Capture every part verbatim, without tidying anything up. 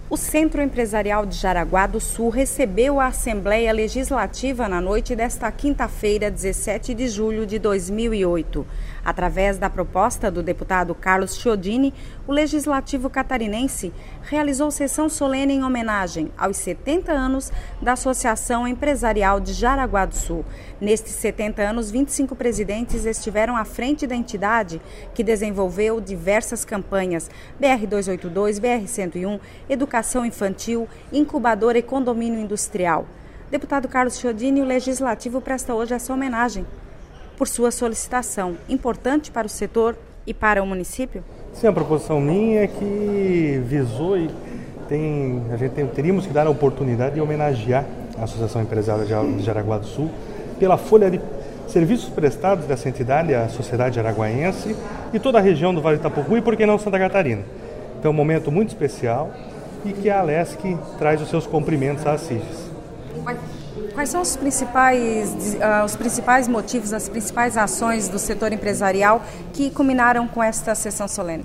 O Centro Empresarial de Jaraguá do Sul recebeu a Assembleia Legislativa na noite desta quinta-feira, dezessete de julho de dois mil e oito. Através da proposta do deputado Carlos Chiodini, o Legislativo catarinense realizou sessão solene em homenagem aos setenta anos da Associação Empresarial de Jaraguá do Sul. Nestes setenta anos, vinte e cinco presidentes estiveram à frente da entidade, que desenvolveu diversas campanhas: B R duzentos e oitenta e dois, B R cento e um, Educação Infantil, Incubadora e Condomínio Industrial. Deputado Carlos Chiodini, o Legislativo presta hoje essa homenagem por sua solicitação, importante para o setor e para o município? Sim, a proposição minha é que visou e tem, a gente tem, teríamos que dar a oportunidade de homenagear a Associação Empresarial de Jaraguá do Sul pela folha de serviços prestados dessa entidade à sociedade jaraguaense e toda a região do Vale do Itapocu e, por que não, Santa Catarina. Então é um momento muito especial e que a Alesc traz os seus cumprimentos à Assiges. Quais são os principais, uh, os principais motivos, as principais ações do setor empresarial que culminaram com esta sessão solene?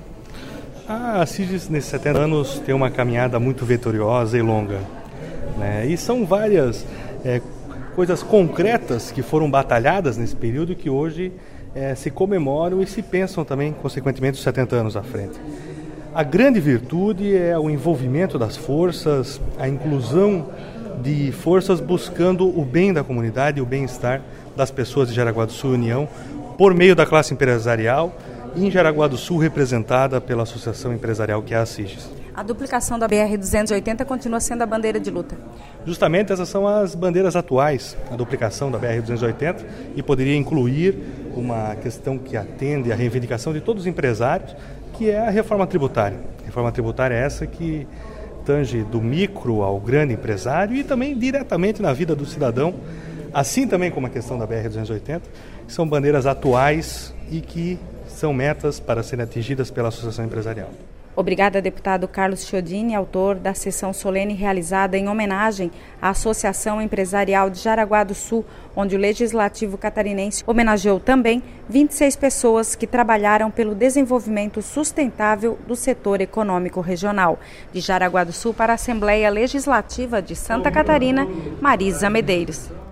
A Assiges, nesses setenta anos, tem uma caminhada muito vitoriosa e longa, né? E são várias é, coisas concretas que foram batalhadas nesse período que hoje é, se comemoram e se pensam também, consequentemente, os setenta anos à frente. A grande virtude é o envolvimento das forças, a inclusão de forças buscando o bem da comunidade e o bem-estar das pessoas de Jaraguá do Sul e União por meio da classe empresarial e em Jaraguá do Sul representada pela associação empresarial que é a Assiges. A duplicação da B R duzentos e oitenta continua sendo a bandeira de luta. Justamente essas são as bandeiras atuais, a duplicação da B R duzentos e oitenta, e poderia incluir uma questão que atende à reivindicação de todos os empresários, que é a reforma tributária. A reforma tributária é essa que tange do micro ao grande empresário e também diretamente na vida do cidadão, assim também como a questão da B R duzentos e oitenta, que são bandeiras atuais e que são metas para serem atingidas pela Associação Empresarial. Obrigada, deputado Carlos Chiodini, autor da sessão solene realizada em homenagem à Associação Empresarial de Jaraguá do Sul, onde o Legislativo catarinense homenageou também vinte e seis pessoas que trabalharam pelo desenvolvimento sustentável do setor econômico regional. De Jaraguá do Sul para a Assembleia Legislativa de Santa Catarina, Marisa Medeiros.